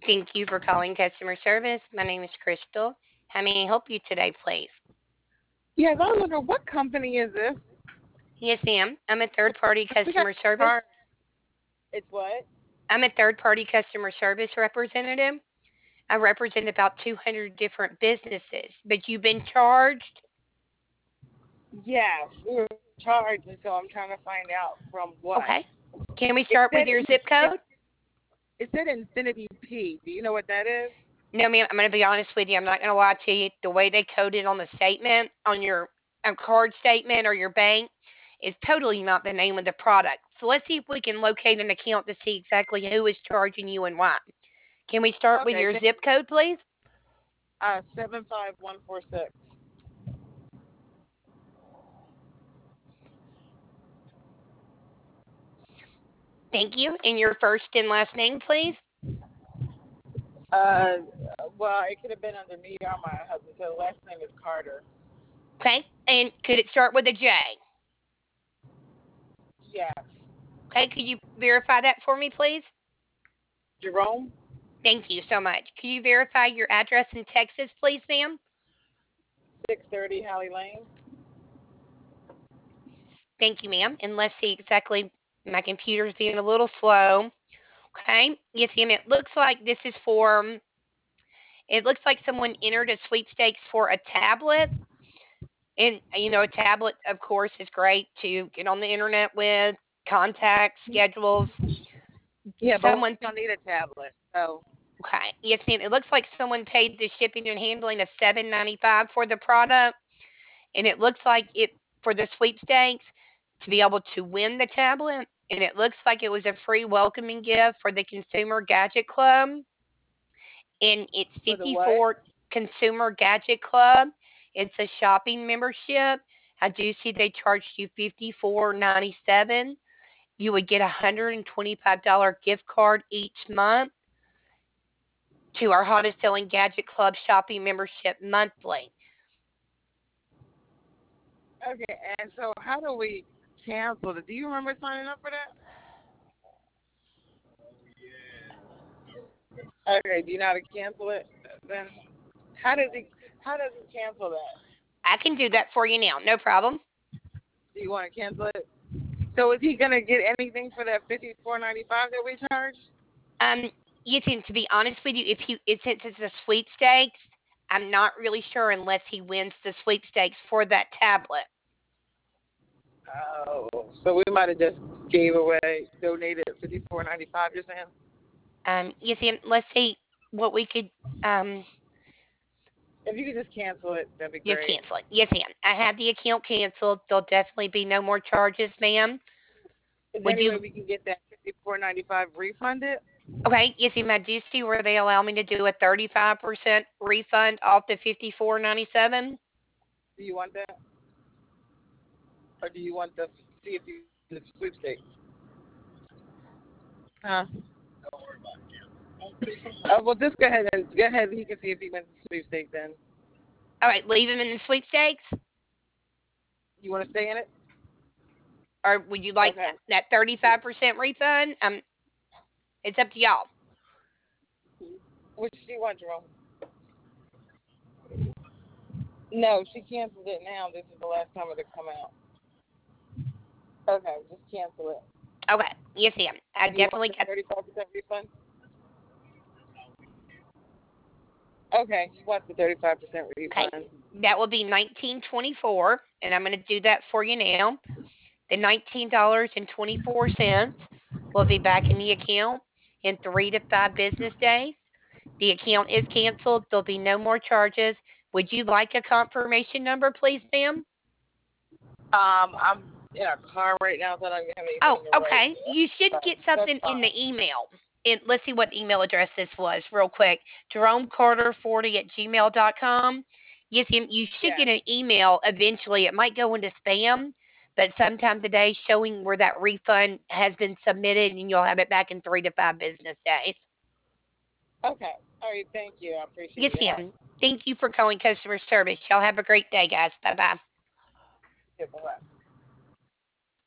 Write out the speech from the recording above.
Thank you for calling customer service. My name is Crystal. How may I help you today, please? Yes, I was wondering what company is this? Yes, ma'am. I'm a third party We got customer a car. service. It's what? I'm a third party customer service representative. I represent about 200 different businesses, but you've been charged. Yes, we were charged, and so I'm trying to find out from what. Okay. Can we It start said with your zip code? it said Infinity P. Do you know what that is? No, ma'am. I'm going to be honest with you. I'm not going to lie to you. The way they coded on the statement, on your card statement or your bank, is totally not the name of the product. So let's see if we can locate an account to see exactly who is charging you and why. Can we start with Okay, your zip code, please? 75146. Thank you. And your first and last name, please? Uh, well, it could have been under me or my husband. So the last name is Carter. Okay. And could it start with a J? Yes. Okay. Could you verify that for me, please? Jerome, Thank you so much. Could you verify your address in Texas, please, ma'am? 630 Holly Lane. Thank you, ma'am. And let's see exactly. My computer's being a little slow. Okay. Yes, ma'am. It looks like this is for. It looks like someone entered a sweepstakes for a tablet. And, a tablet, of course, is great to get on the internet with, contact, schedules. Yeah, but we Someone, don't need a tablet. So okay. Yes, ma'am. It looks like someone paid the shipping and handling of $7.95 for the product. And it looks like it for the sweepstakes to be able to win the tablet. And it looks like it was a free welcoming gift for the Consumer Gadget Club. And it's for the what? 54 Consumer Gadget Club. It's a shopping membership. I do see they charged you $54.97. You would get a $125 gift card each month to our hottest selling Gadget Club shopping membership monthly. Okay, and so how do we cancel it? Do you remember signing up for that? Okay, do you know how to cancel it? Then how does he cancel that? I can do that for you now, no problem. Do you want to cancel it? So is he gonna get anything for that 54.95 that we charged? Um, Ethan, to be honest with you, since it's a sweepstakes, I'm not really sure unless he wins the sweepstakes for that tablet. Oh, so we might have just gave away, donated 54.95. You're saying? Ethan, let's see what we could If you could just cancel it, that'd be you great. cancel it. Yes, ma'am. I have the account canceled. There'll definitely be no more charges, ma'am. Is there Would any way you? we can get that 54.95 refunded? Okay, yes, ma'am. I do see where they allow me to do a 35% refund off the 54.97. Do you want that, or do you want the see if you win the sweepstakes? Huh? Well, just go ahead and go ahead. He can see if he wins the sweepstakes. Then All right, leave him in the sweepstakes, you want to stay in it? or would you like Okay. that 35% refund? It's up to y'all. Which she want, Jerome? No, she canceled it now. This is the last time it'll come out. Okay, just cancel it. Okay, yes, ma'am. I Do you want definitely the got. 35% refund? Okay, she wants the 35% Okay, refund. that will be 1924, and I'm going to do that for you now. The $19.24 will be back in the account in 3 to 5 business days. The account is canceled. There'll be no more charges. Would you like a confirmation number, please, ma'am? I'm in a car right now, so I don't even have Oh, anything to write. okay. You should But get that's something in fine. the email. And let's see what email address this was real quick. JeromeCarter40 at gmail.com. Yes, you should Yeah. get an email eventually. It might go into spam, but sometime today showing where that refund has been submitted, and you'll have it back in 3 to 5 business days. Okay. All right. Thank you. I appreciate Yes, your help. ma'am. Thank you for calling customer service. Y'all have a great day, guys. Bye bye. Yeah, bye.